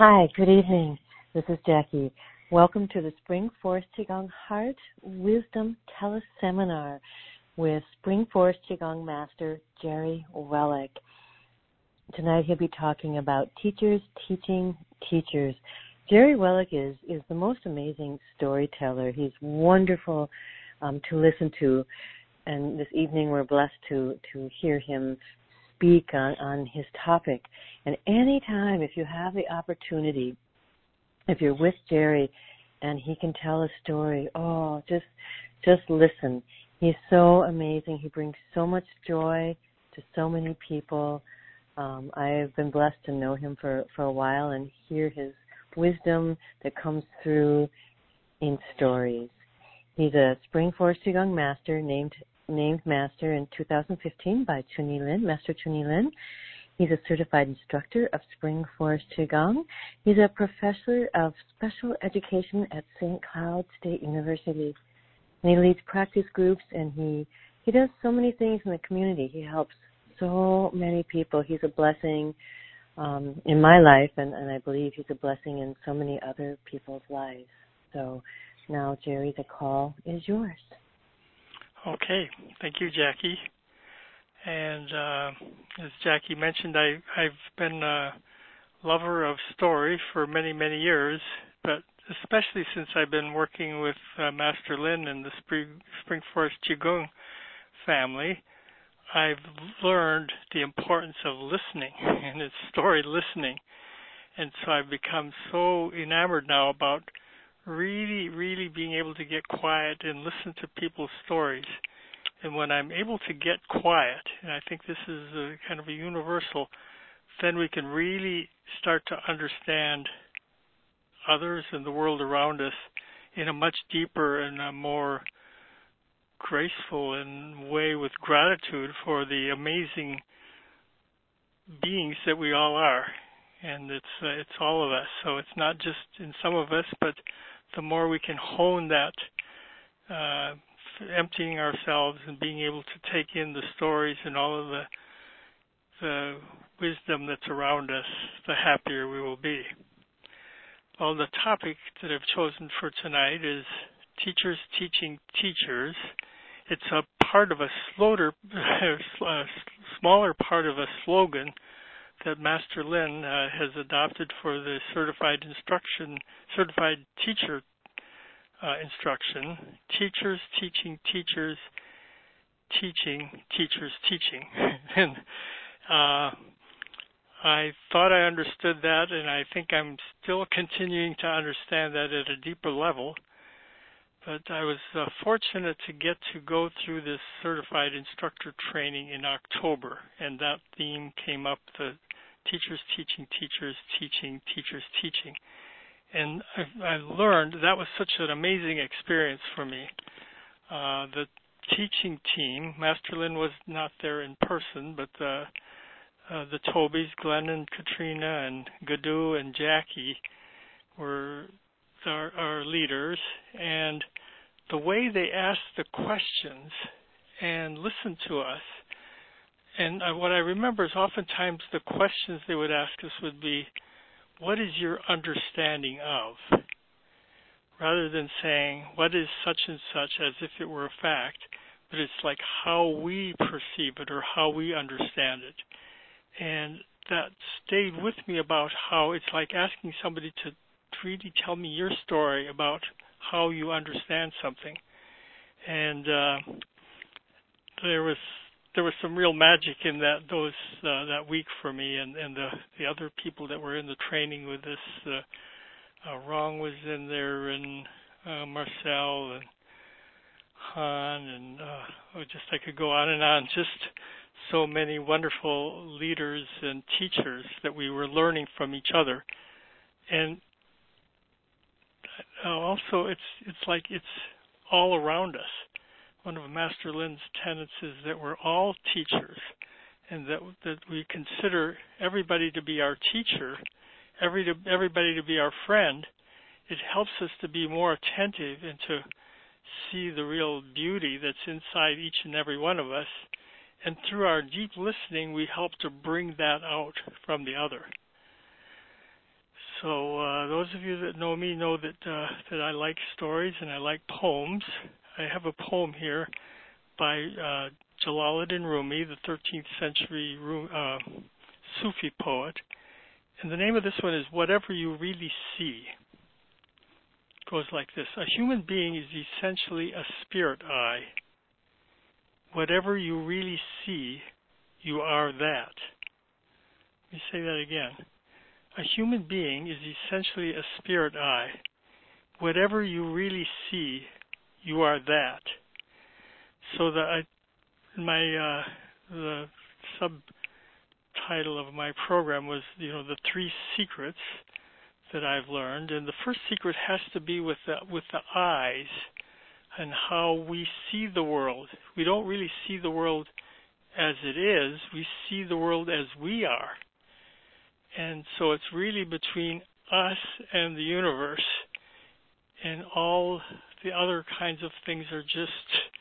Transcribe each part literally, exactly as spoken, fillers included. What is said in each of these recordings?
Hi, good evening. This is Jackie. Welcome to the Spring Forest Qigong Heart Wisdom Teleseminar with Spring Forest Qigong Master Jerry Wellick. Tonight he'll be talking about teachers teaching teachers. Jerry Wellick is, is the most amazing storyteller. He's wonderful um, to listen to, and this evening we're blessed to, to hear him speak on, on his topic. And anytime, if you have the opportunity, if you're with Jerry and he can tell a story, oh, just just listen. He's so amazing. He brings so much joy to so many people. Um, I've been blessed to know him for, for a while and hear his wisdom that comes through in stories. He's a Spring Forest Qigong Master, named named Master in two thousand fifteen by Chun-Yi Lin, Master Chun-Yi Lin. He's a certified instructor of Spring Forest Qigong. He's a professor of special education at Saint Cloud State University. And he leads practice groups, and he, he does so many things in the community. He helps so many people. He's a blessing um, in my life, and, and I believe he's a blessing in so many other people's lives. So now, Jerry, the call is yours. Okay. Thank you, Jackie. And uh, as Jackie mentioned, I, I've been a lover of story for many, many years, but especially since I've been working with uh, Master Lin and the Spring, Spring Forest Qigong family, I've learned the importance of listening, and it's story listening. And so I've become so enamored now about really, really being able to get quiet and listen to people's stories. And when I'm able to get quiet, and I think this is a kind of a universal, then we can really start to understand others and the world around us in a much deeper and a more graceful and way with gratitude for the amazing beings that we all are. And it's uh, it's all of us. So it's not just in some of us, but the more we can hone that uh emptying ourselves and being able to take in the stories and all of the the wisdom that's around us, the happier we will be. Well, the topic that I've chosen for tonight is teachers teaching teachers. It's a part of a slower, a smaller part of a slogan that Master Lin uh, has adopted for the certified instruction, certified teacher Uh, instruction, teachers teaching teachers, teaching teachers teaching. and uh, I thought I understood that, and I think I'm still continuing to understand that at a deeper level. But I was uh, fortunate to get to go through this certified instructor training in October, and that theme came up, the teachers teaching teachers, teaching teachers teaching. And I, I learned that was such an amazing experience for me. Uh, the teaching team, Master Lin was not there in person, but the, uh, the Tobys, Glenn and Katrina and Gadu and Jackie were our, our leaders. And the way they asked the questions and listened to us, and I, what I remember is oftentimes the questions they would ask us would be, what is your understanding of? Rather than saying, what is such and such as if it were a fact, but it's like how we perceive it or how we understand it. And that stayed with me about how it's like asking somebody to really tell me your story about how you understand something. And uh, there was there was some real magic in that those uh, that week for me, and, and the, the other people that were in the training with us. Uh, uh, Rong was in there, and uh, Marcel and Han, and uh, oh, just I could go on and on. Just so many wonderful leaders and teachers that we were learning from each other. And uh, also, it's it's like it's all around us. One of Master Lin's tenets is that we're all teachers, and that that we consider everybody to be our teacher, every to, everybody to be our friend. It helps us to be more attentive and to see the real beauty that's inside each and every one of us. And through our deep listening, we help to bring that out from the other. So uh, those of you that know me know that uh, that I like stories and I like poems. I have a poem here by uh, Jalaluddin Rumi, the thirteenth century uh, Sufi poet. And the name of this one is Whatever You Really See. It goes like this. A human being is essentially a spirit eye. Whatever you really see, you are that. Let me say that again. A human being is essentially a spirit eye. Whatever you really see, you are that. So the I, my uh, the subtitle of my program was, you know, the three secrets that I've learned, and the first secret has to be with the with the eyes and how we see the world. We don't really see the world as it is. We see the world as we are. And so it's really between us and the universe, and all the other kinds of things are just,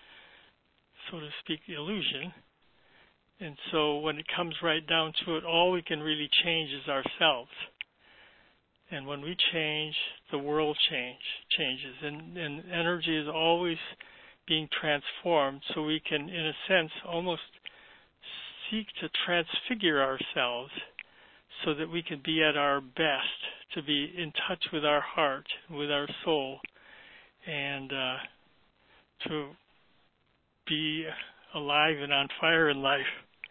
so to speak, illusion. And so when it comes right down to it, all we can really change is ourselves. And when we change, the world change changes. And, and energy is always being transformed, so we can, in a sense, almost seek to transfigure ourselves so that we can be at our best, to be in touch with our heart, with our soul, and uh, to be alive and on fire in life.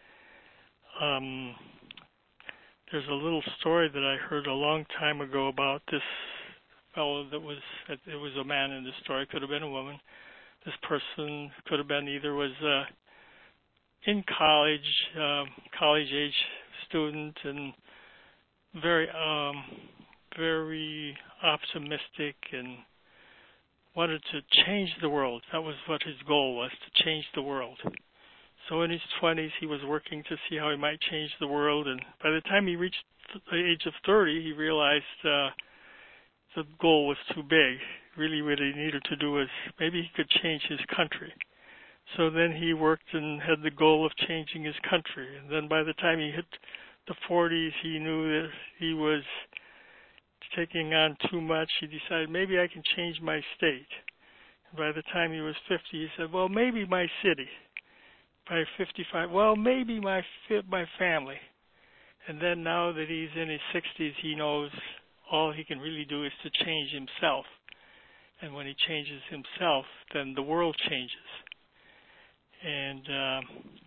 Um, there's a little story that I heard a long time ago about this fellow that was, it was a man in this story, could have been a woman. This person could have been either was uh, in college, uh, college-age student, and very, um, very optimistic and wanted to change the world. That was what his goal was, to change the world. So in his twenties, he was working to see how he might change the world, and by the time he reached the age of thirty, he realized uh, the goal was too big. Really what he needed to do was maybe he could change his country. So then he worked and had the goal of changing his country. And then by the time he hit the forties, he knew that he was taking on too much. He decided, maybe I can change my state. And by the time he was fifty, he said, well, maybe my city. By fifty-five, well, maybe my my family. And then now that he's in his sixties, he knows all he can really do is to change himself. And when he changes himself, then the world changes. And um,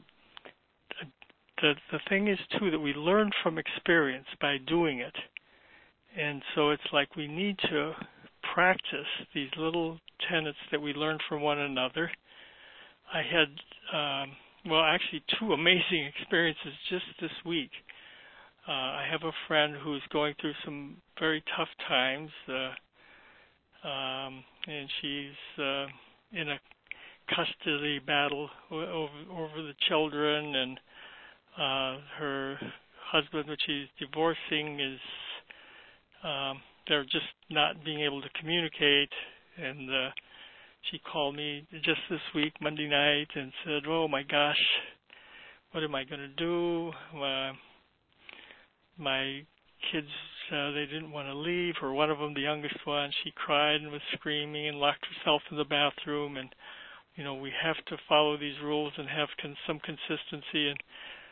the the thing is, too, that we learn from experience by doing it. And so it's like we need to practice these little tenets that we learn from one another. I had, um, well, actually two amazing experiences just this week. Uh, I have a friend who's going through some very tough times, uh, um, and she's uh, in a custody battle over, over the children, and uh, her husband, which she's divorcing, is um, they're just not being able to communicate, and uh, she called me just this week, Monday night, and said, oh my gosh, what am I going to do? Uh, my kids, uh, they didn't want to leave, or one of them, the youngest one, she cried and was screaming and locked herself in the bathroom, and, you know, we have to follow these rules and have con- some consistency. And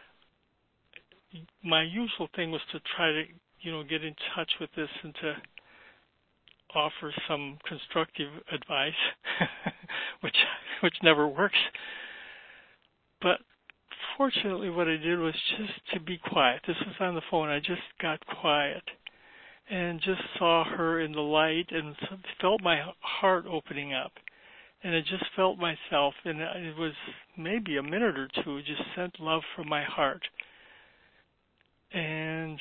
my usual thing was to try to, you know, get in touch with this and to offer some constructive advice, which which never works. But fortunately, what I did was just to be quiet. This was on the phone. I just got quiet and just saw her in the light and felt my heart opening up. And I just felt myself, and it was maybe a minute or two, just sent love from my heart. And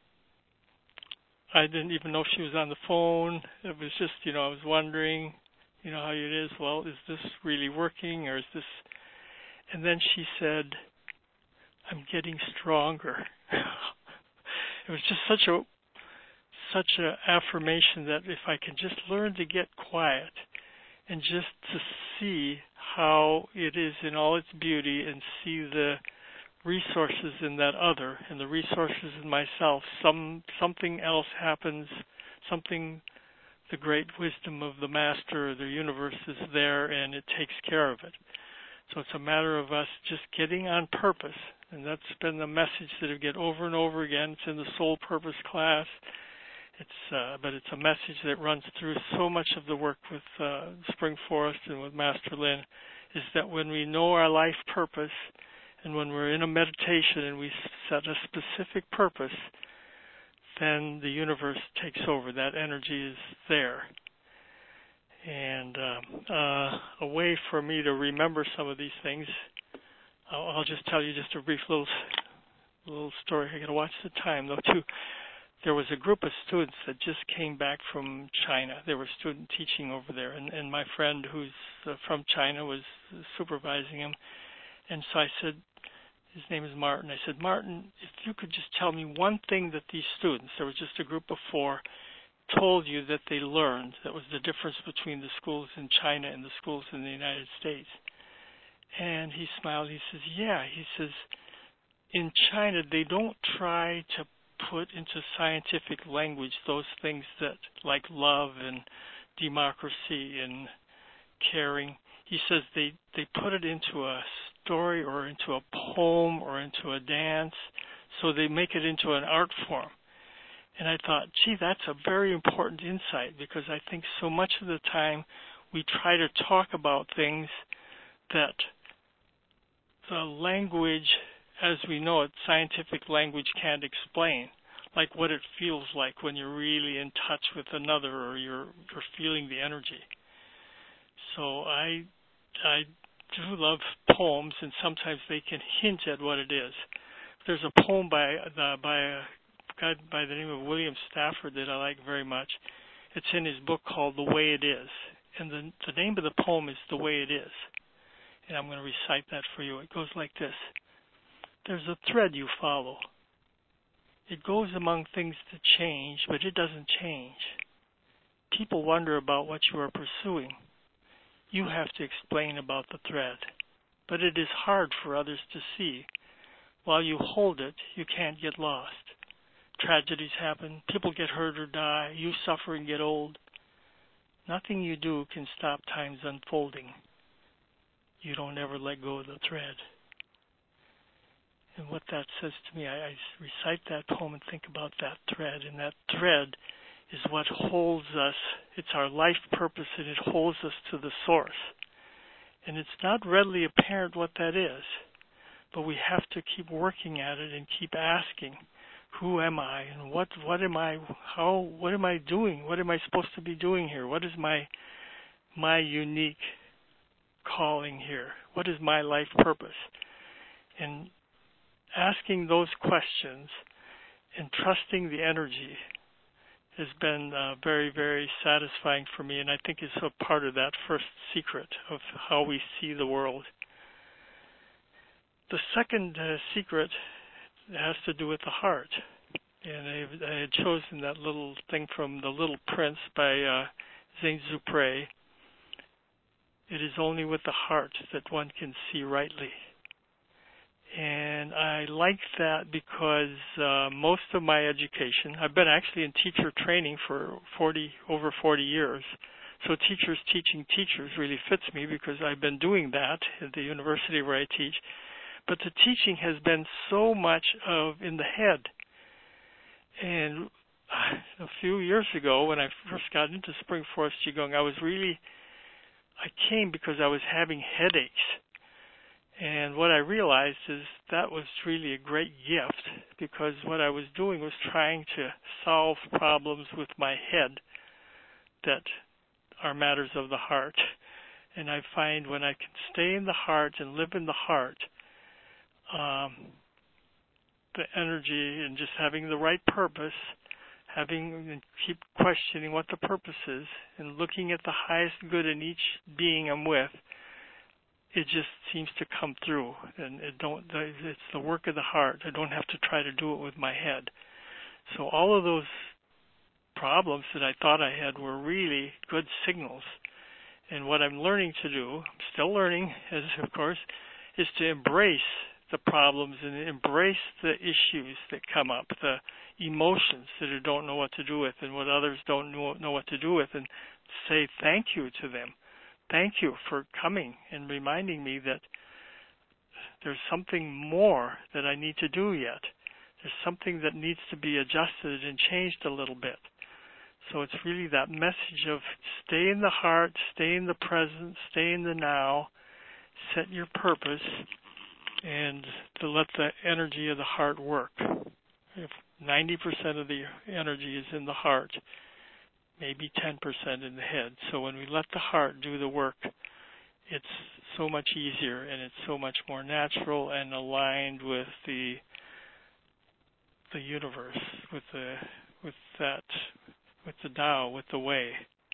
I didn't even know she was on the phone. It was just, you know, I was wondering, you know, how it is. Well, is this really working, or is this? And then she said, I'm getting stronger. It was just such a, such an affirmation that if I can just learn to get quiet and just to see how it is in all its beauty and see the resources in that other and the resources in myself. Some something else happens, something, the great wisdom of the Master, the universe is there and it takes care of it. So it's a matter of us just getting on purpose. And that's been the message that I get over and over again. It's in the Soul Purpose class. It's uh, but it's a message that runs through so much of the work with uh, Spring Forest and with Master Lin, is that when we know our life purpose and when we're in a meditation and we set a specific purpose, then the universe takes over. That energy is there. And uh, uh, a way for me to remember some of these things, I'll, I'll just tell you just a brief little little story. I got to watch the time though too. There was a group of students that just came back from China. They were student teaching over there, and, and my friend who's uh, from China was supervising him. And so I said, his name is Martin. I said, Martin, if you could just tell me one thing that these students, there was just a group of four, told you that they learned that was the difference between the schools in China and the schools in the United States. And he smiled. He says, yeah. He says, in China, they don't try to put into scientific language those things that, like love and democracy and caring. He says they, they put it into a story or into a poem or into a dance, so they make it into an art form. And I thought, gee, that's a very important insight, because I think so much of the time we try to talk about things that the language, as we know it, scientific language can't explain, like what it feels like when you're really in touch with another or you're you're feeling the energy. So I I do love poems, and sometimes they can hint at what it is. There's a poem by the, by a guy by the name of William Stafford that I like very much. It's in his book called The Way It Is, and the the name of the poem is The Way It Is. And I'm going to recite that for you. It goes like this. There's a thread you follow. It goes among things that change, but it doesn't change. People wonder about what you are pursuing. You have to explain about the thread, but it is hard for others to see. While you hold it, you can't get lost. Tragedies happen, people get hurt or die, you suffer and get old. Nothing you do can stop time's unfolding. You don't ever let go of the thread. And what that says to me, I, I recite that poem and think about that thread, and that thread is what holds us. It's our life purpose, and it holds us to the source. And it's not readily apparent what that is, but we have to keep working at it and keep asking, who am I, and what what am I, how, what am I doing? What am I supposed to be doing here? What is my my unique calling here? What is my life purpose? And asking those questions and trusting the energy has been uh, very, very satisfying for me, and I think is a part of that first secret of how we see the world. The second uh, secret has to do with the heart, and I, I had chosen that little thing from The Little Prince by uh, Saint-Exupéry. It is only with the heart that one can see rightly. And I like that because uh, most of my education, I've been actually in teacher training for forty over forty years. So teachers teaching teachers really fits me because I've been doing that at the university where I teach. But the teaching has been so much of in the head. And a few years ago when I first got into Spring Forest Qigong, I was really, I came because I was having headaches. And what I realized is that was really a great gift, because what I was doing was trying to solve problems with my head that are matters of the heart. And I find when I can stay in the heart and live in the heart, um, the energy and just having the right purpose, having and keep questioning what the purpose is, and looking at the highest good in each being I'm with, it just seems to come through, and it don't. It's the work of the heart. I don't have to try to do it with my head. So all of those problems that I thought I had were really good signals. And what I'm learning to do, I'm still learning, as of course, is to embrace the problems and embrace the issues that come up, the emotions that you don't know what to do with and what others don't know, know what to do with, and say thank you to them. Thank you for coming and reminding me that there's something more that I need to do yet. There's something that needs to be adjusted and changed a little bit. So it's really that message of stay in the heart, stay in the present, stay in the now, set your purpose, and to let the energy of the heart work. If ninety percent of the energy is in the heart, maybe ten percent in the head. So when we let the heart do the work, it's so much easier and it's so much more natural and aligned with the the universe, with the with that with the Tao, with the way.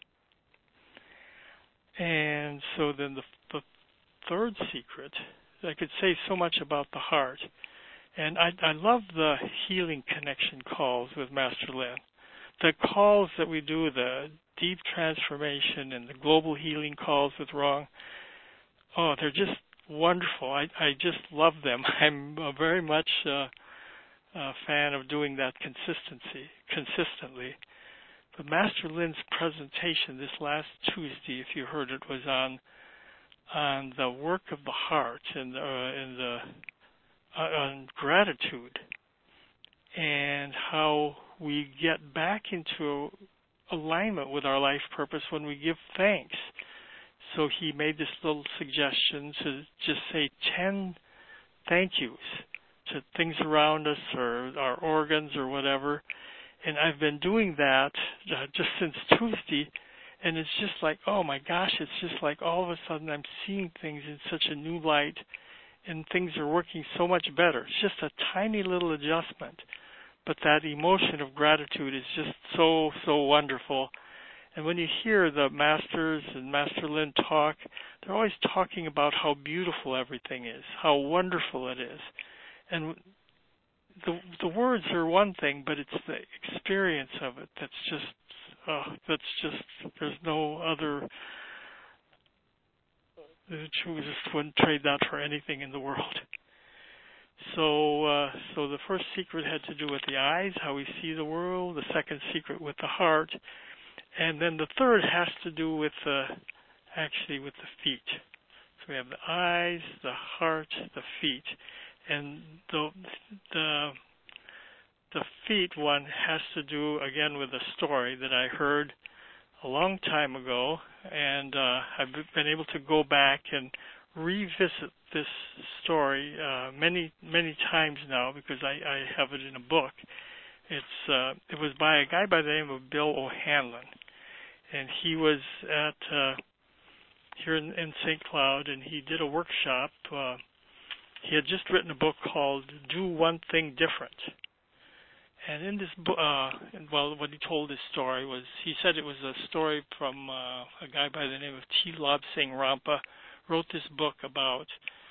And so then the, the third secret, I could say so much about the heart. And I, I love the healing connection calls with Master Lin. The calls that we do, the deep transformation and the global healing calls with Rong, oh, they're just wonderful. I, I just love them. I'm uh, very much uh, a fan of doing that consistency, consistently. But Master Lin's presentation this last Tuesday, if you heard it, was on on the work of the heart and uh, and the uh, on gratitude and how we get back into alignment with our life purpose when we give thanks. So he made this little suggestion to just say ten thank yous to things around us or our organs or whatever. And I've been doing that uh, just since Tuesday, and it's just like, oh my gosh, it's just like all of a sudden I'm seeing things in such a new light, and things are working so much better. It's just a tiny little adjustment, but that emotion of gratitude is just so, so wonderful. And when you hear the masters and Master Lin talk, they're always talking about how beautiful everything is, how wonderful it is. And the the words are one thing, but it's the experience of it that's just, uh, that's just, there's no other, the truth just wouldn't trade that for anything in the world. So, uh, so the first secret had to do with the eyes, how we see the world. The second secret with the heart, and then the third has to do with, uh, actually, with the feet. So we have the eyes, the heart, the feet, and the the the feet one has to do again with a story that I heard a long time ago, and uh, I've been able to go back and revisit this story uh, many, many times now because I, I have it in a book. It's uh, it was by a guy by the name of Bill O'Hanlon, and he was at uh, here in, in Saint Cloud, and he did a workshop. Uh, he had just written a book called "Do One Thing Different." And in this book, uh, well, what he told his story was, he said it was a story from uh, a guy by the name of T. Lobsang Rampa, wrote this book about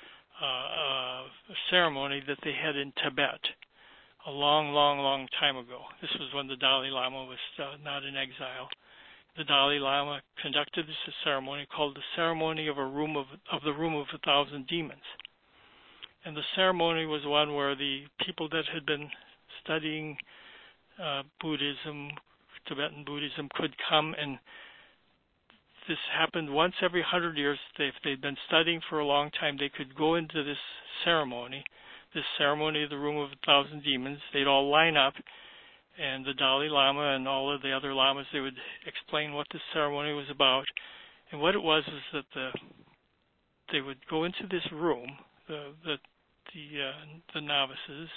uh, a ceremony that they had in Tibet a long, long, long time ago. This was when the Dalai Lama was uh, not in exile. The Dalai Lama conducted this ceremony called the ceremony of a room of, of the room of a thousand demons. And the ceremony was one where the people that had been studying uh, Buddhism, Tibetan Buddhism, could come, and this happened once every hundred years. If they'd been studying for a long time, they could go into this ceremony, this ceremony of the Room of a Thousand Demons. They'd all line up, and the Dalai Lama and all of the other lamas, they would explain what this ceremony was about. And what it was is that the they would go into this room, the the the, uh, the novices,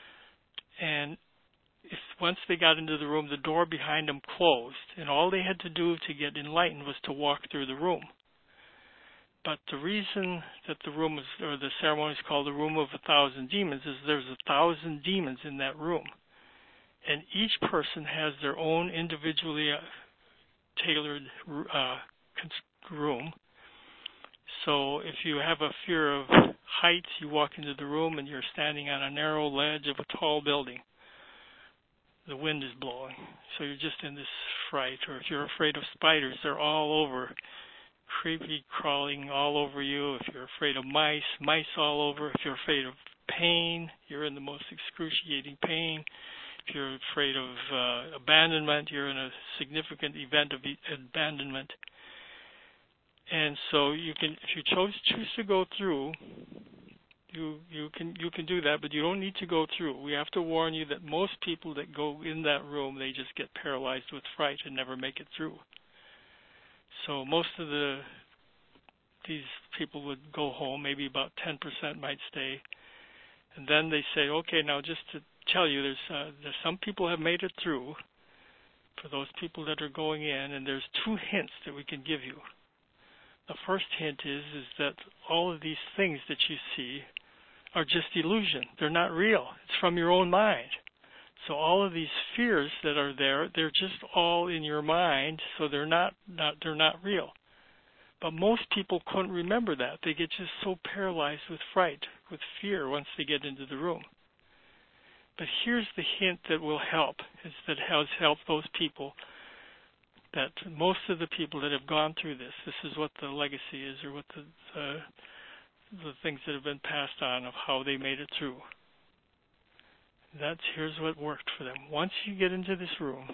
and if once they got into the room, the door behind them closed, and all they had to do to get enlightened was to walk through the room. But the reason that the room is, or the ceremony is called the Room of a Thousand Demons is there's a thousand demons in that room, and each person has their own individually uh, tailored uh, room. So if you have a fear of heights, you walk into the room and you're standing on a narrow ledge of a tall building. The wind is blowing, so you're just in this fright. Or if you're afraid of spiders, they're all over, creepy crawling all over you. If you're afraid of mice, mice all over. If you're afraid of pain, you're in the most excruciating pain. If you're afraid of uh, abandonment, you're in a significant event of e- abandonment. And so you can, if you chose, choose to go through, you you can you can do that, but you don't need to go through. We have to warn you that most people that go in that room, they just get paralyzed with fright and never make it through. So most of the these people would go home. Maybe about ten percent might stay, and then they say, okay, now just to tell you, there's uh, there's some people have made it through. For those people that are going in, and there's two hints that we can give you. The first hint is is that all of these things that you see are just illusion. They're not real. It's from your own mind. So all of these fears that are there, they're just all in your mind, so they're not, not they're not real. But most people couldn't remember that. They get just so paralyzed with fright, with fear once they get into the room. But here's the hint that will help, is that has helped those people, that most of the people that have gone through this, this is what the legacy is, or what the, the the things that have been passed on of how they made it through. That's, here's what worked for them. Once you get into this room,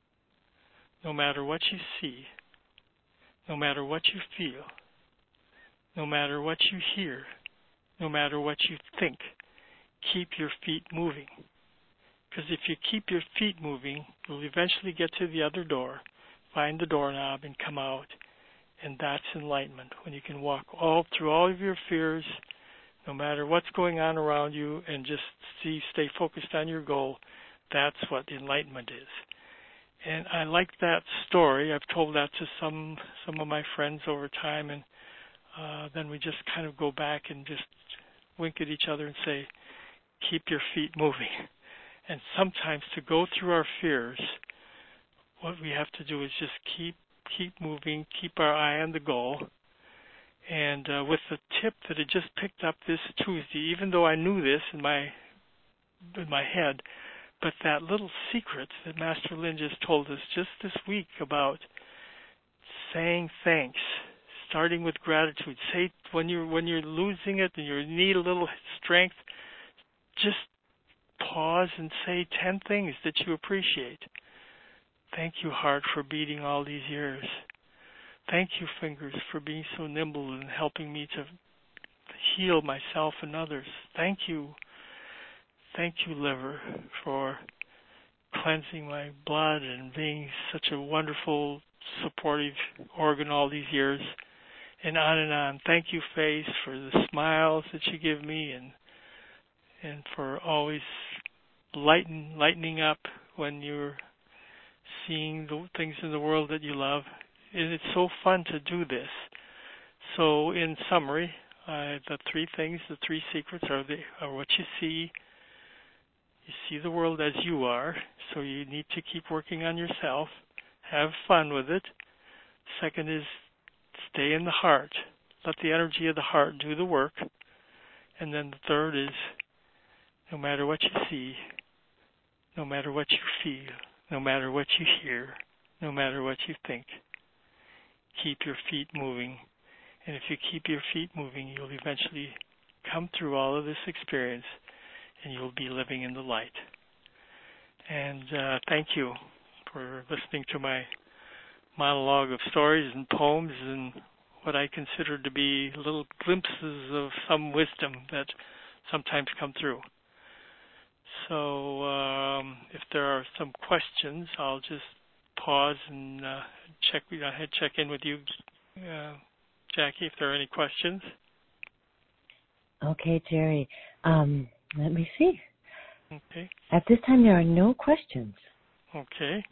no matter what you see, no matter what you feel, no matter what you hear, no matter what you think, keep your feet moving. Because if you keep your feet moving, you'll eventually get to the other door, find the doorknob, and come out. And that's enlightenment, when you can walk all through all of your fears, no matter what's going on around you, and just see, stay focused on your goal. That's what enlightenment is. And I like that story. I've told that to some some of my friends over time, and uh, then we just kind of go back and just wink at each other and say, keep your feet moving. And sometimes to go through our fears, what we have to do is just keep keep moving, keep our eye on the goal. And uh, with the tip that I just picked up this Tuesday, even though I knew this in my in my head, but that little secret that Master Lin just told us just this week about saying thanks, starting with gratitude. Say when you're when you're losing it and you need a little strength, just pause and say ten things that you appreciate. Thank you, heart, for beating all these years. Thank you, fingers, for being so nimble and helping me to heal myself and others. Thank you. Thank you, liver, for cleansing my blood and being such a wonderful, supportive organ all these years. And on and on. Thank you, face, for the smiles that you give me, and and for always lighten, lightening up when you're seeing the things in the world that you love. And it's so fun to do this. So in summary, uh, the three things, the three secrets are, the, are what you see. You see the world as you are, so you need to keep working on yourself. Have fun with it. Second is stay in the heart. Let the energy of the heart do the work. And then the third is no matter what you see, no matter what you feel, no matter what you hear, no matter what you think, keep your feet moving. And if you keep your feet moving, you'll eventually come through all of this experience and you'll be living in the light. And uh, thank you for listening to my monologue of stories and poems and what I consider to be little glimpses of some wisdom that sometimes come through. So um, if there are some questions, I'll just pause and uh, check. I had check in with you, uh, Jackie, if there are any questions. Okay, Jerry. Um, let me see. Okay. At this time, there are no questions. Okay.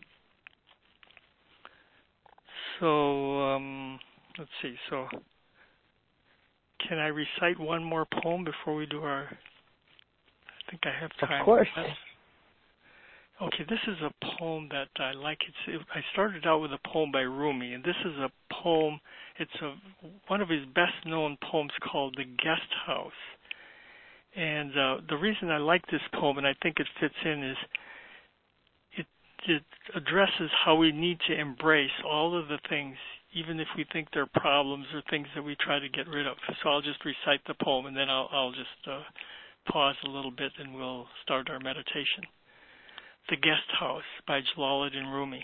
So um, let's see. So can I recite one more poem before we do our? I think I have time. Of course. Okay, this is a poem that I like. It's, it, I started out with a poem by Rumi, and this is a poem, it's a, one of his best-known poems called The Guest House. And uh, the reason I like this poem, and I think it fits in, is it, it addresses how we need to embrace all of the things, even if we think they're problems or things that we try to get rid of. So I'll just recite the poem, and then I'll, I'll just uh, pause a little bit and we'll start our meditation. The Guest House by Jalaluddin Rumi.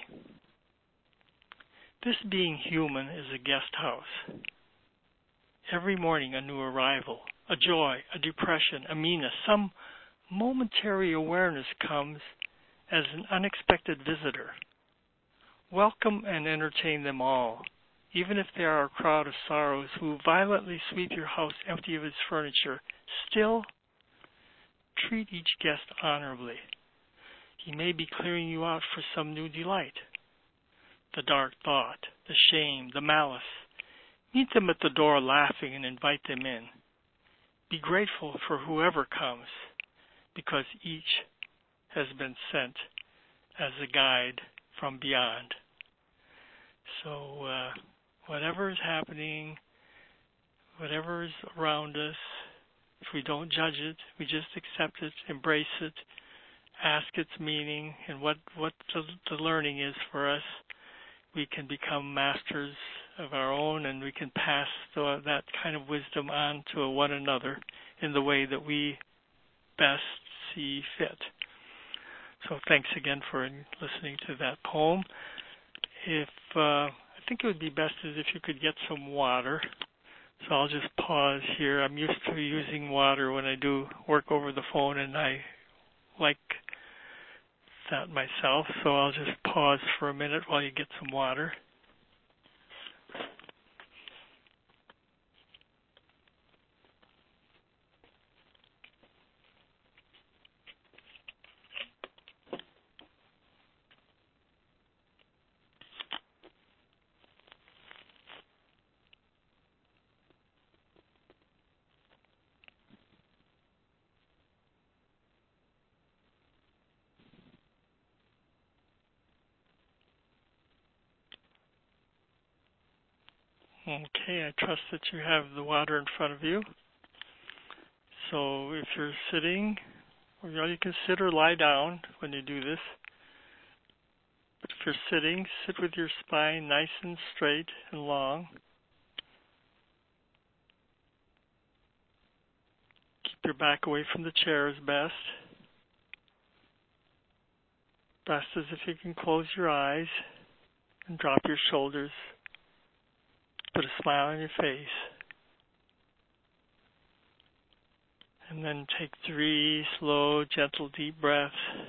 This being human is a guest house. Every morning a new arrival, a joy, a depression, a meanness, some momentary awareness comes as an unexpected visitor. Welcome and entertain them all, even if they are a crowd of sorrows who violently sweep your house empty of its furniture. Still, treat each guest honorably. He may be clearing you out for some new delight. The dark thought, the shame, the malice. Meet them at the door laughing and invite them in. Be grateful for whoever comes, because each has been sent as a guide from beyond. So uh, whatever is happening, whatever is around us, if we don't judge it, we just accept it, embrace it, ask its meaning and what, what the, the learning is for us, we can become masters of our own, and we can pass the, that kind of wisdom on to one another in the way that we best see fit. So thanks again for listening to that poem. If uh, I think it would be best is if you could get some water. So I'll just pause here. I'm used to using water when I do work over the phone, and I like that myself. So I'll just pause for a minute while you get some water. Okay, I trust that you have the water in front of you. So if you're sitting, or you can sit or lie down when you do this. But if you're sitting, sit with your spine nice and straight and long. Keep your back away from the chair as best. Best as if you can close your eyes and drop your shoulders. Put a smile on your face. And then take three slow, gentle, deep breaths.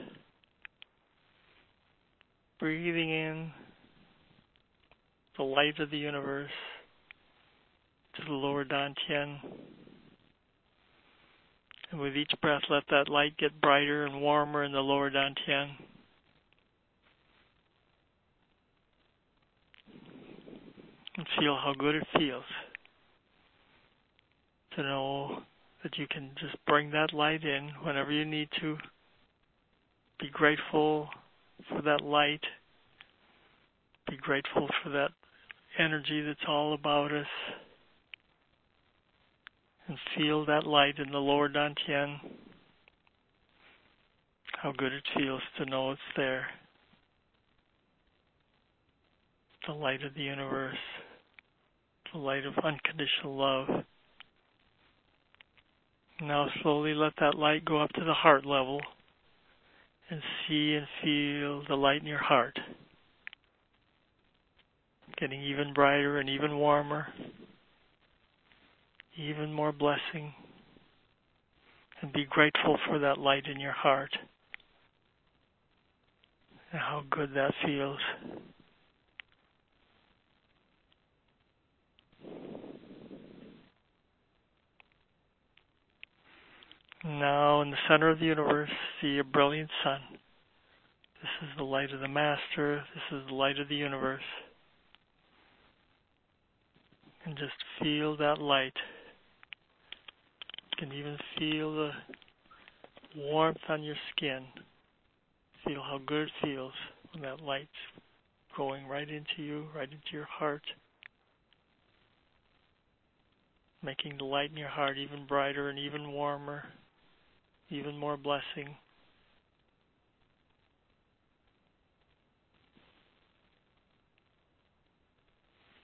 Breathing in the light of the universe to the lower dantian. And with each breath, let that light get brighter and warmer in the lower dantian. And feel how good it feels to know that you can just bring that light in whenever you need to. Be grateful for that light. Be grateful for that energy that's all about us. And feel that light in the lower dantian. How good it feels to know it's there. The light of the universe. The light of unconditional love. Now slowly let that light go up to the heart level and see and feel the light in your heart. Getting even brighter and even warmer. Even more blessing. And be grateful for that light in your heart. And how good that feels. Now, in the center of the universe, see a brilliant sun. This is the light of the Master. This is the light of the universe. And just feel that light. You can even feel the warmth on your skin. Feel how good it feels when that light's going right into you, right into your heart. Making the light in your heart even brighter and even warmer. Even more blessing.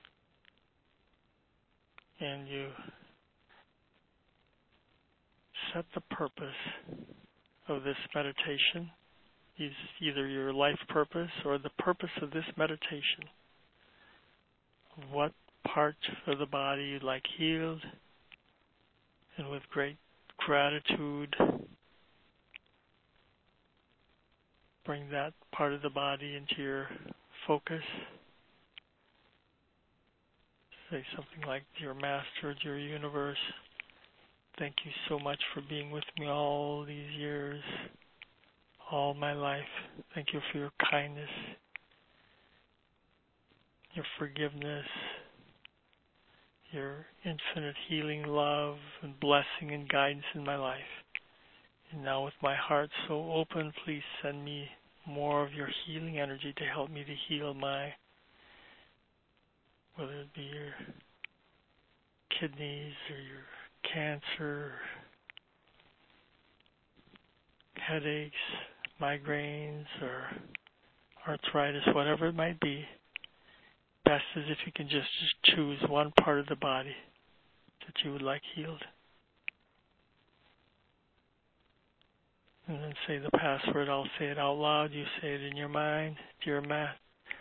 And you set the purpose of this meditation, either your life purpose or the purpose of this meditation. What part of the body you'd like healed, and with great gratitude, bring that part of the body into your focus. Say something like, "Dear Master, dear Universe, thank you so much for being with me all these years, all my life. Thank you for your kindness, your forgiveness, your infinite healing love and blessing and guidance in my life. And now with my heart so open, please send me more of your healing energy to help me to heal my, whether it be your kidneys or your cancer, headaches, migraines, or arthritis, whatever it might be. Best is if you can just, just choose one part of the body that you would like healed. And then say the password. I'll say it out loud. You say it in your mind. Dear Matt,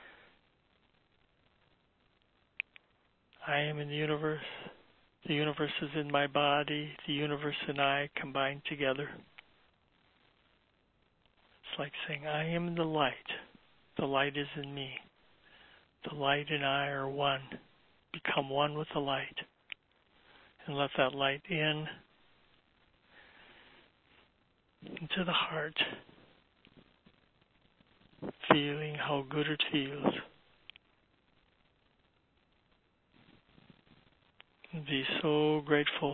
I am in the universe. The universe is in my body. The universe and I combine together. It's like saying, I am in the light. The light is in me. The light and I are one. Become one with the light. And let that light in into the heart, feeling how good it feels. And be so grateful.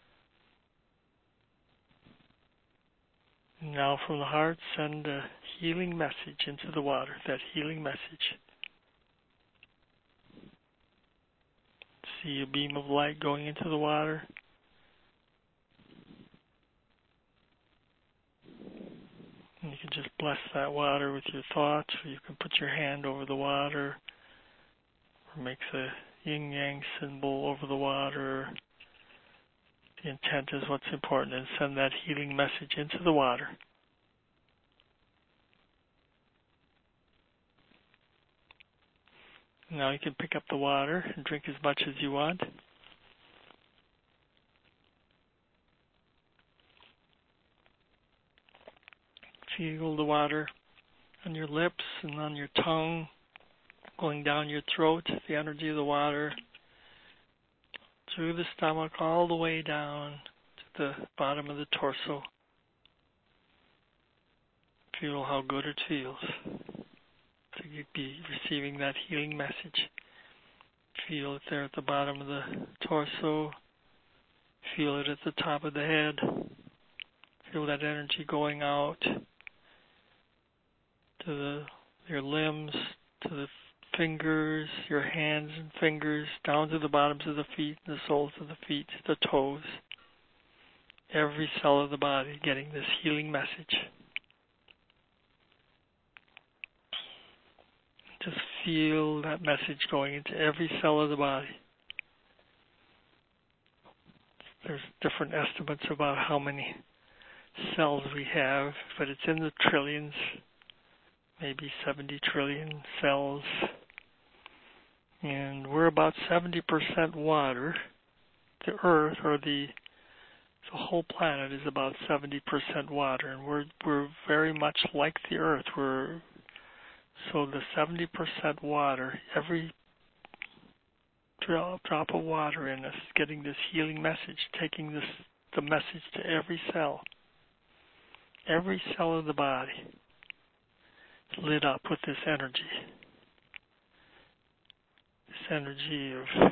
Now from the heart, send a healing message into the water, that healing message. See a beam of light going into the water. And you can just bless that water with your thoughts, or you can put your hand over the water, or make the yin-yang symbol over the water. The intent is what's important, and send that healing message into the water. Now you can pick up the water and drink as much as you want. Feel the water on your lips and on your tongue, going down your throat, the energy of the water, through the stomach, all the way down to the bottom of the torso. Feel how good it feels. So you'd be receiving that healing message. Feel it there at the bottom of the torso. Feel it at the top of the head. Feel that energy going out to the, your limbs, to the fingers, your hands and fingers, down to the bottoms of the feet, the soles of the feet, the toes. Every cell of the body getting this healing message. Just feel that message going into every cell of the body. There's different estimates about how many cells we have, but it's in the trillions, maybe seventy trillion cells. And we're about seventy percent water. The Earth, or the the whole planet, is about seventy percent water, and we're we're very much like the Earth. We're so the seventy percent water, every drop, drop of water in us, getting this healing message, taking this the message to every cell. Every cell of the body is lit up with this energy. This energy of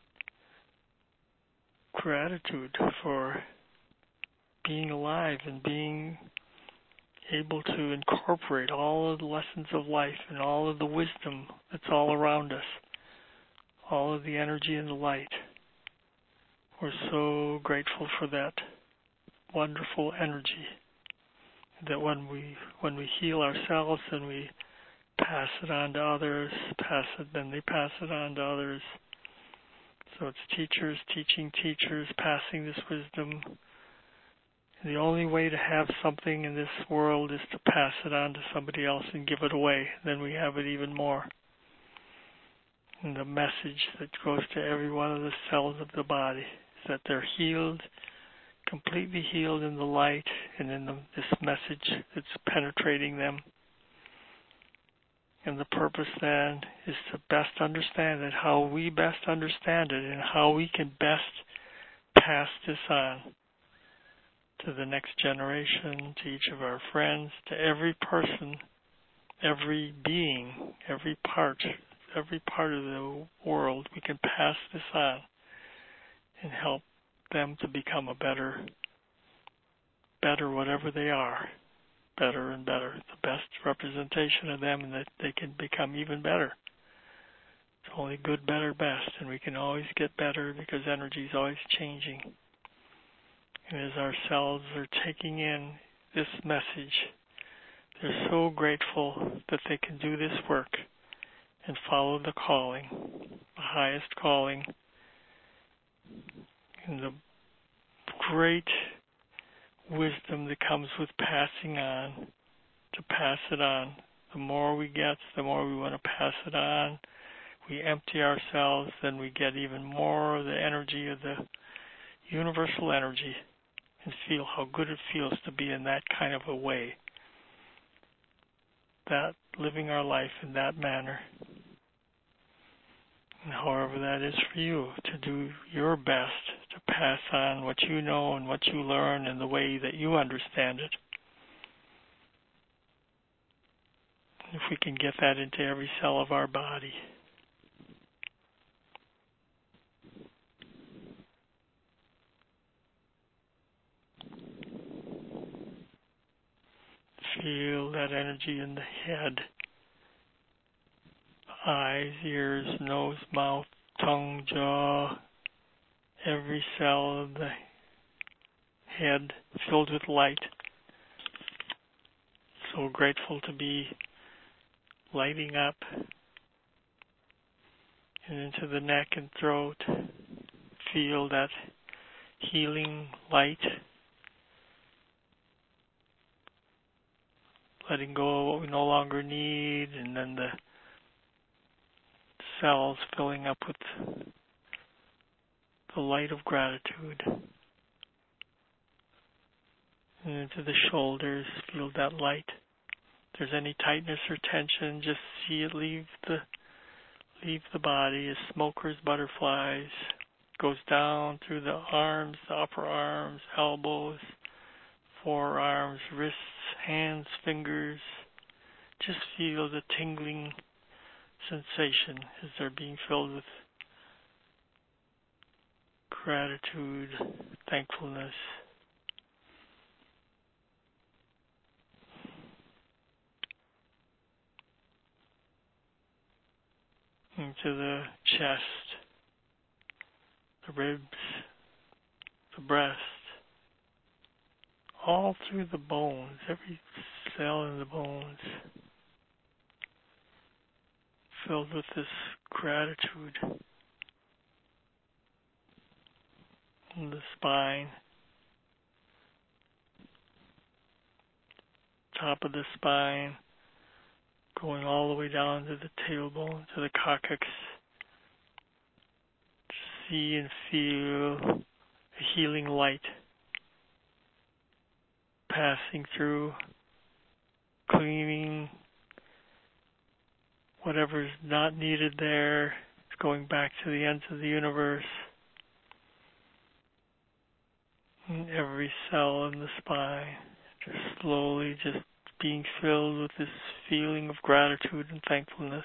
gratitude for being alive and being able to incorporate all of the lessons of life and all of the wisdom that's all around us, all of the energy and the light. We're so grateful for that wonderful energy, that when we when we heal ourselves and we pass it on to others, pass it, then they pass it on to others. So it's teachers teaching teachers, passing this wisdom The only way to have something in this world is to pass it on to somebody else and give it away. Then we have it even more. And the message that goes to every one of the cells of the body is that they're healed, completely healed in the light and in the, this message that's penetrating them. And the purpose then is to best understand it, how we best understand it, and how we can best pass this on to the next generation, to each of our friends, to every person, every being, every part, every part of the world. We can pass this on and help them to become a better, better whatever they are, better and better, the best representation of them, and that they can become even better. It's only good, better, best, and we can always get better because energy is always changing. And as our cells are taking in this message, they're so grateful that they can do this work and follow the calling, the highest calling, and the great wisdom that comes with passing on, to pass it on. The more we get, the more we want to pass it on. We empty ourselves, then we get even more of the energy of the universal energy and feel how good it feels to be in that kind of a way, that living our life in that manner. And however that is for you, to do your best to pass on what you know and what you learn in the way that you understand it. If we can get that into every cell of our body. Feel that energy in the head, eyes, ears, nose, mouth, tongue, jaw, every cell of the head filled with light. So grateful to be lighting up and into the neck and throat. Feel that healing light, letting go of what we no longer need, and then the cells filling up with the light of gratitude. And into the shoulders, feel that light. If there's any tightness or tension, just see it leave the leave the body as smoker's butterflies. Goes down through the arms, the upper arms, elbows, forearms, wrists, hands, fingers. Just feel the tingling sensation as they're being filled with gratitude, thankfulness. Into the chest, the ribs, the breast, all through the bones, every cell in the bones, filled with this gratitude. In the spine, top of the spine, going all the way down to the tailbone, to the coccyx. See and feel a healing light passing through, cleaning whatever's not needed there. It's going back to the ends of the universe. And every cell in the spine, just slowly just being filled with this feeling of gratitude and thankfulness.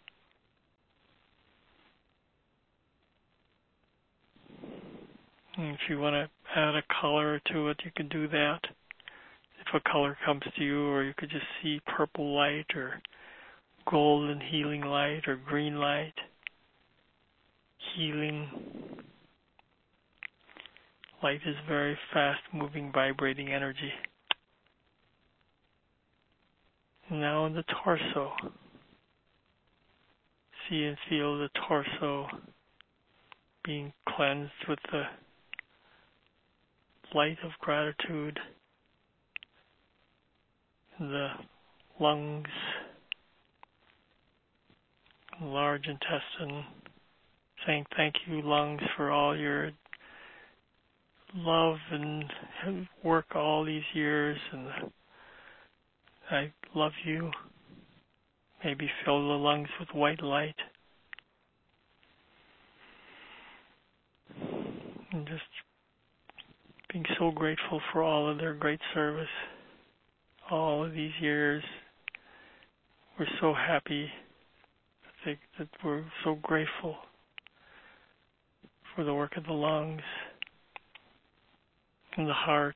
And if you want to add a color to it, you can do that. If a color comes to you, or you could just see purple light, or golden healing light, or green light. Healing. Light is very fast-moving, vibrating energy. Now in the torso. See and feel the torso being cleansed with the light of gratitude in the lungs, large intestine, saying thank you, lungs, for all your love and work all these years, and I love you. Maybe fill the lungs with white light. And just being so grateful for all of their great service all of these years. We're so happy that, they, that we're so grateful for the work of the lungs and the heart.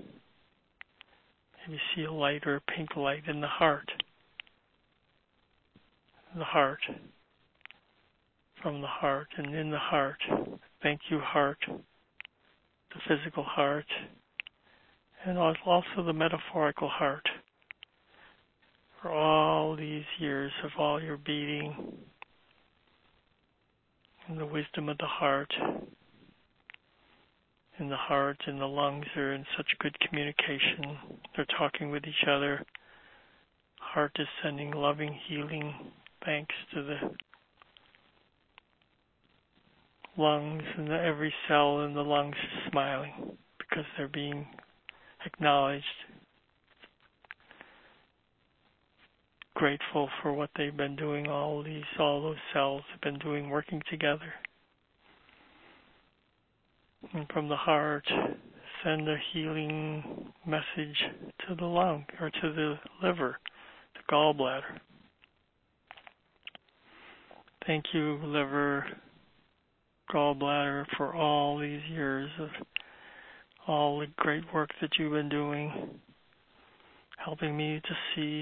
Maybe see a light or a pink light in the heart. The heart. From the heart and in the heart. Thank you, heart. The physical heart. And also the metaphorical heart. For all these years of all your beating. And the wisdom of the heart. And the heart and the lungs are in such good communication. They're talking with each other. Heart is sending loving, healing thanks to the lungs, and the, every cell in the lungs is smiling because they're being acknowledged. Grateful for what they've been doing. All these, all those cells have been doing, working together. And from the heart, send a healing message to the lung or to the liver, the gallbladder. Thank you, liver, gallbladder, for all these years of all the great work that you've been doing, helping me to see,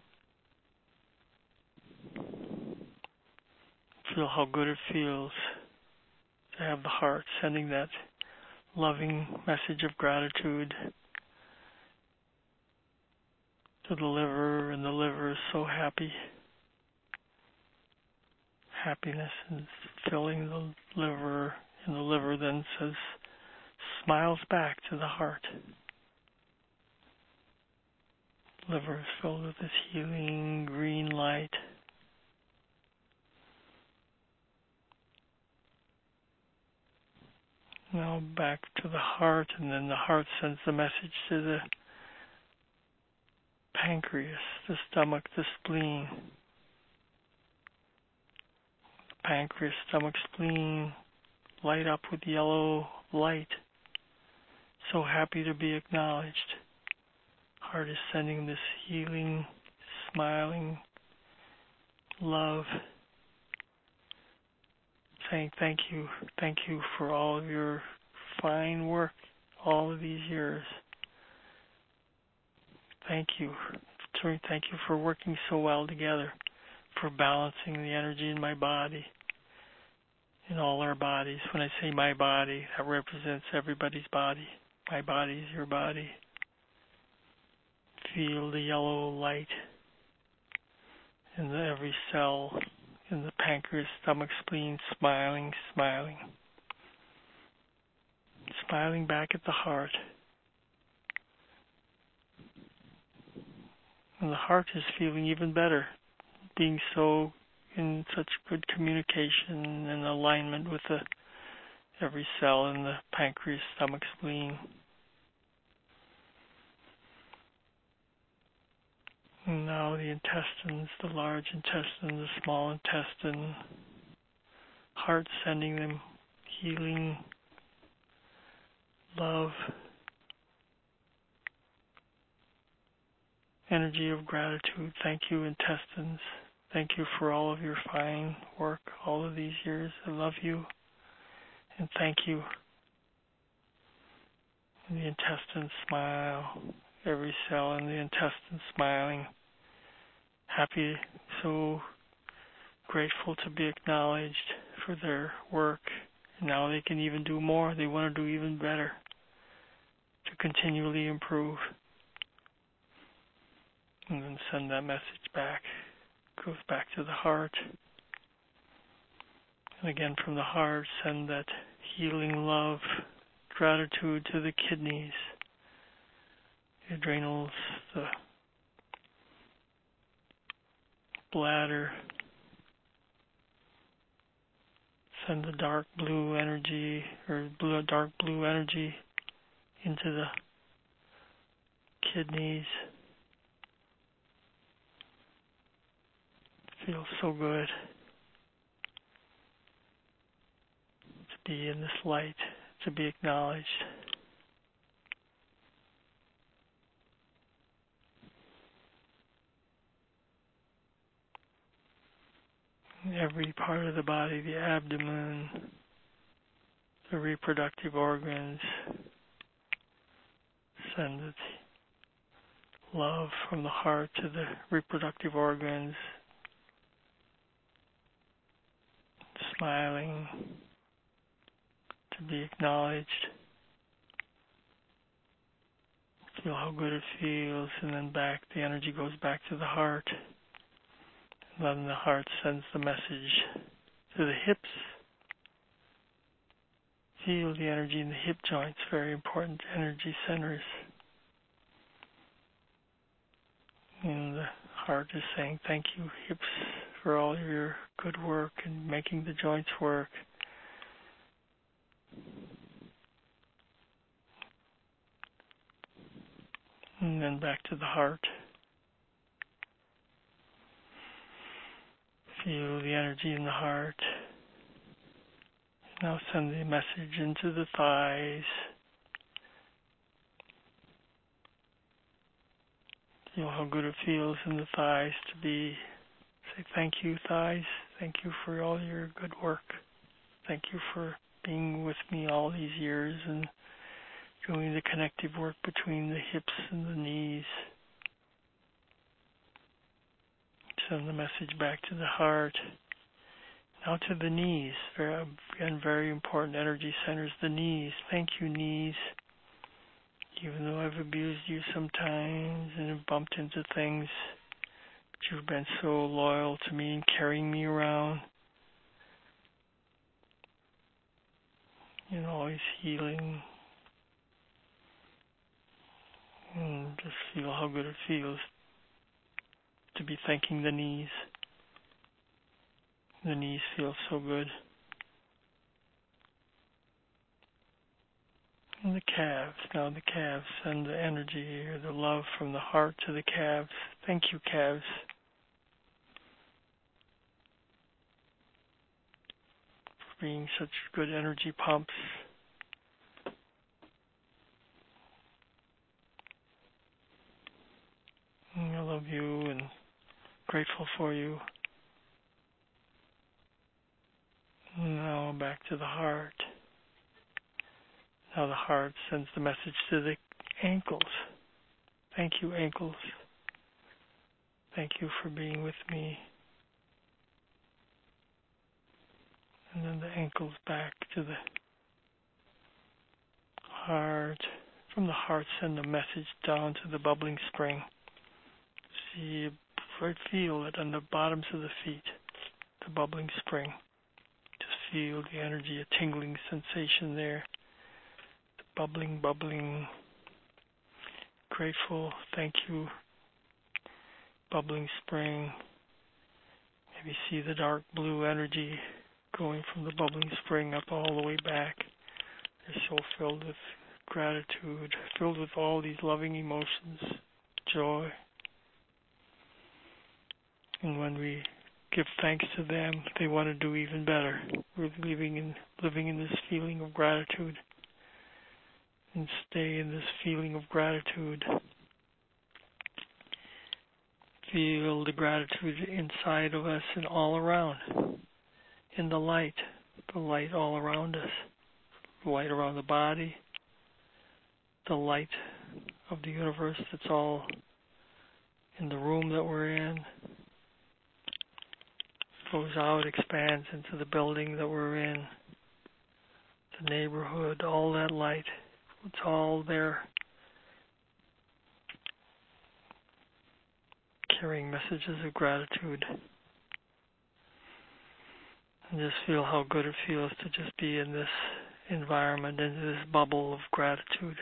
feel how good it feels to have the heart sending that loving message of gratitude to the liver, and the liver is so happy. Happiness is filling the liver, and the liver then says, smiles back to the heart. Liver is filled with this healing green light. Now back to the heart, and then the heart sends the message to the pancreas, the stomach, the spleen. Pancreas, stomach, spleen, light up with yellow light. So happy to be acknowledged. Heart is sending this healing, smiling love, saying thank you, thank you for all of your fine work all of these years. Thank you. Thank you for working so well together, for balancing the energy in my body, in all our bodies. When I say my body, that represents everybody's body. My body is your body. Feel the yellow light in the, every cell in the pancreas, stomach, spleen, smiling, smiling. Smiling back at the heart. And the heart is feeling even better, being so in such good communication and alignment with the every cell in the pancreas, stomach, spleen. And now the intestines, the large intestine, the small intestine, heart sending them healing, love, energy of gratitude. Thank you, intestines. Thank you for all of your fine work all of these years. I love you, and thank you. And the intestines smile. Every cell in the intestine smiling. Happy, so grateful to be acknowledged for their work. And now they can even do more. They want to do even better to continually improve. And then send that message back. Goes back to the heart. And again from the heart, send that healing love, gratitude to the kidneys, the adrenals, the bladder. Send the dark blue energy or blue, dark blue energy into the kidneys. Feels so good to be in this light, to be acknowledged. Every part of the body, the abdomen, the reproductive organs, send it love from the heart to the reproductive organs, smiling, to be acknowledged. Feel how good it feels, and then back, the energy goes back to the heart. Then the heart sends the message to the hips. Feel the energy in the hip joints, very important energy centers. And the heart is saying, thank you, hips, for all your good work and making the joints work. And then back to the heart. Feel the energy in the heart. Now send the message into the thighs. Feel how good it feels in the thighs to be, say thank you, thighs. Thank you for all your good work. Thank you for being with me all these years and doing the connective work between the hips and the knees. Send the message back to the heart. Now to the knees. Very, again, very important energy centers. The knees. Thank you, knees. Even though I've abused you sometimes and have bumped into things, but you've been so loyal to me and carrying me around. And always healing. And just feel how good it feels to be thanking the knees. The knees feel so good. And the calves, now the calves send the energy or the love from the heart to the calves. Thank you, calves. For being such good energy pumps. And I love you and grateful for you. Now back to the heart. Now the heart sends the message to the ankles. Thank you, ankles. Thank you for being with me. And then the ankles back to the heart. From the heart, send a message down to the bubbling spring. See, feel it on the bottoms of the feet, the bubbling spring. Just feel the energy, a tingling sensation there. The bubbling, bubbling. Grateful, thank you. Bubbling spring. Maybe see the dark blue energy going from the bubbling spring up all the way back. They're so filled with gratitude, filled with all these loving emotions, joy. And when we give thanks to them, they want to do even better. We're living in living in this feeling of gratitude, and stay in this feeling of gratitude. Feel the gratitude inside of us and all around. In the light, the light all around us, the light around the body, the light of the universe that's all in the room that we're in. Goes out, expands into the building that we're in, the neighborhood, all that light. It's all there, carrying messages of gratitude. And just feel how good it feels to just be in this environment, into this bubble of gratitude.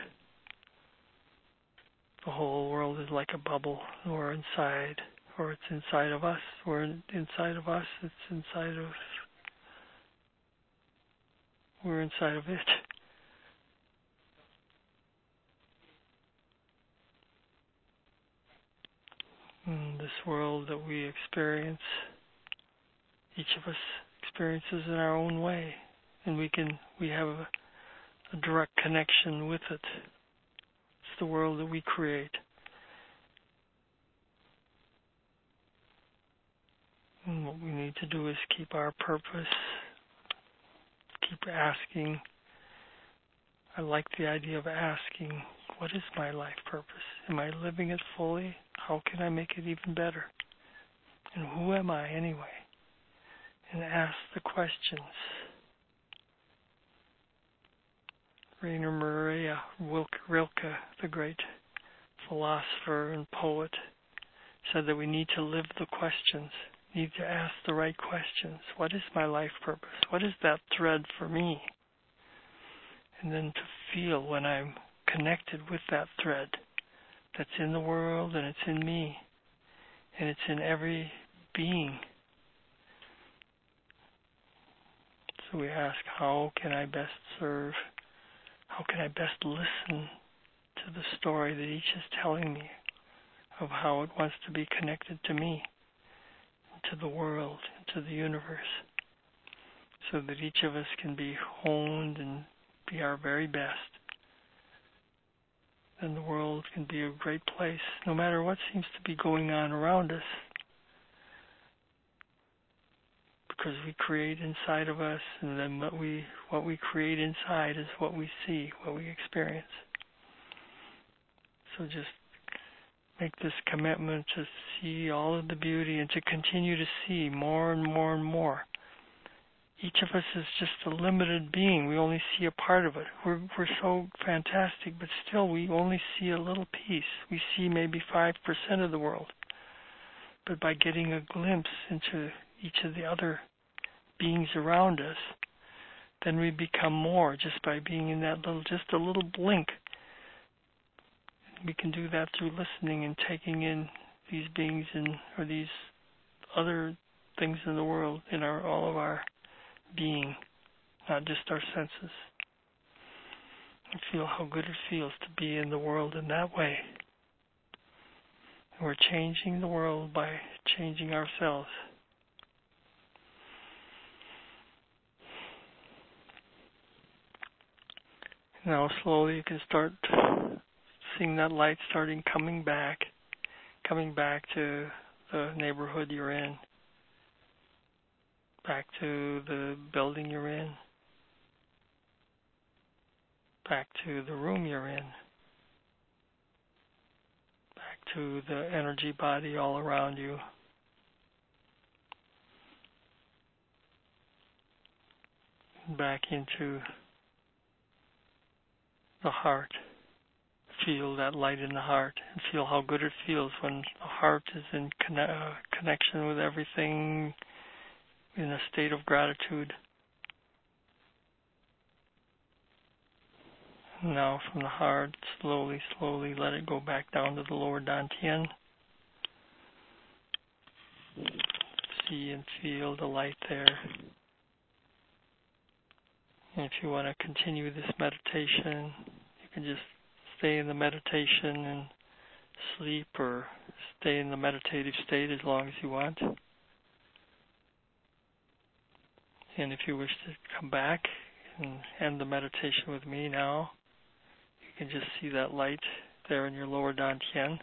The whole world is like a bubble. We're inside, or it's inside of us. We're in, inside of us. It's inside of. We're inside of it. And this world that we experience, each of us experiences in our own way, and we can we have a, a direct connection with it. It's the world that we create. And what we need to do is keep our purpose, keep asking. I like the idea of asking, what is my life purpose? Am I living it fully? How can I make it even better? And who am I anyway? And ask the questions. Rainer Maria Rilke, the great philosopher and poet, said that we need to live the questions, need to ask the right questions. What is my life purpose? What is that thread for me? And then to feel when I'm connected with that thread that's in the world and it's in me and it's in every being. So we ask, how can I best serve? How can I best listen to the story that each is telling me of how it wants to be connected to me, to the world, to the universe, so that each of us can be honed and be our very best. Then the world can be a great place, no matter what seems to be going on around us, because we create inside of us, and then what we what we create inside is what we see, what we experience. So just make this commitment to see all of the beauty and to continue to see more and more and more. Each of us is just a limited being. We only see a part of it. We're we're so fantastic, but still we only see a little piece. We see maybe five percent of the world. But by getting a glimpse into each of the other beings around us, then we become more just by being in that little, just a little blink. We can do that through listening and taking in these beings and or these other things in the world, in our all of our being, not just our senses. And feel how good it feels to be in the world in that way. And we're changing the world by changing ourselves. Now slowly you can start seeing that light starting coming back, coming back to the neighborhood you're in, back to the building you're in, back to the room you're in, back to the energy body all around you. Back into the heart. Feel that light in the heart and feel how good it feels when the heart is in conne- uh, connection with everything, in a state of gratitude. Now from the heart, slowly, slowly let it go back down to the lower dantian. See and feel the light there. And if you want to continue this meditation, you can just stay in the meditation and sleep, or stay in the meditative state as long as you want. And if you wish to come back and end the meditation with me now, you can just see that light there in your lower dantian,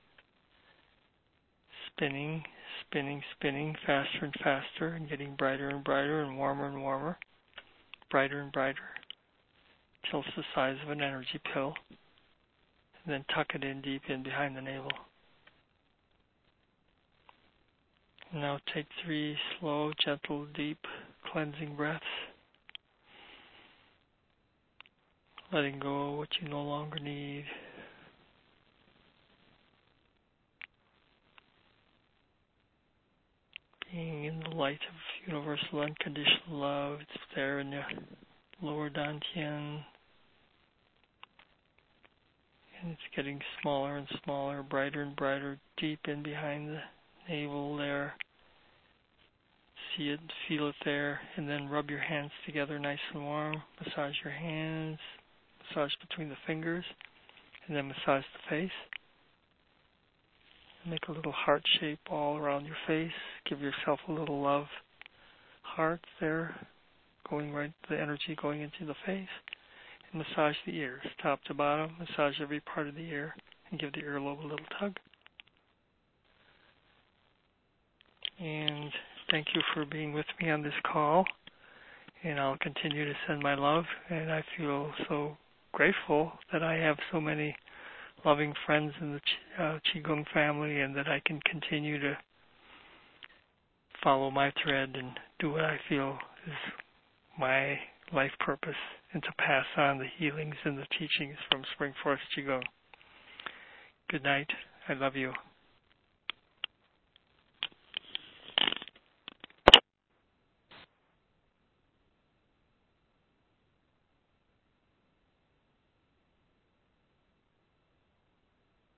spinning, spinning, spinning, faster and faster, and getting brighter and brighter and warmer and warmer, brighter and brighter, till it's the size of an energy pill. And then tuck it in deep in behind the navel. Now take three slow, gentle, deep, cleansing breaths. Letting go what you no longer need. Being in the light of universal unconditional love. It's there in the lower dantian. And it's getting smaller and smaller, brighter and brighter, deep in behind the navel there. See it, feel it there, and then rub your hands together nice and warm. Massage your hands, massage between the fingers, and then massage the face. Make a little heart shape all around your face. Give yourself a little love heart there, going right, the energy going into the face. And massage the ears, top to bottom. Massage every part of the ear, and give the earlobe a little tug. And thank you for being with me on this call, and I'll continue to send my love, and I feel so grateful that I have so many loving friends in the uh, Qigong family, and that I can continue to follow my thread and do what I feel is my life purpose, and to pass on the healings and the teachings from Spring Forest Qigong. Good night. I love you.